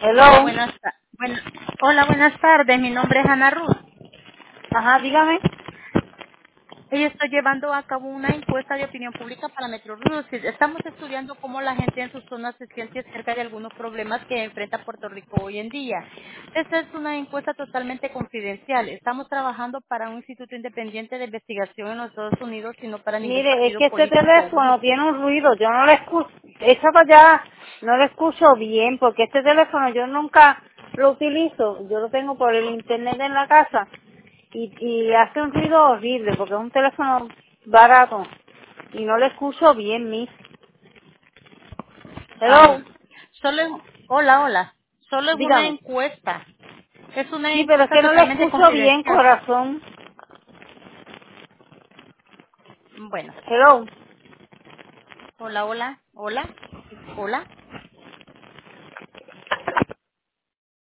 Hola, Hello. hola, buenas tardes. Mi nombre es Ana Ruth. Ajá, dígame. Y estoy llevando a cabo una encuesta de opinión pública para Metro Ruth. Estamos estudiando cómo la gente en sus zonas se siente acerca de algunos problemas que enfrenta Puerto Rico hoy en día. Esta es una encuesta totalmente confidencial. Estamos trabajando para un instituto independiente de investigación en los Estados Unidos y no para ningún Mire, es partido que este político o teléfono grupo. tiene un ruido. Yo no lo escucho. Esa para allá no lo escucho bien porque este teléfono yo nunca lo utilizo. Yo lo tengo por el internet en la casa y hace un ruido horrible porque es un teléfono barato y no lo escucho bien, Miss. Hello. Am, hola. Solo es una Dígame. encuesta. Es una Sí, pero es encuesta que no lo totalmente escucho bien, confidencial. corazón. Bueno, Hello. hola.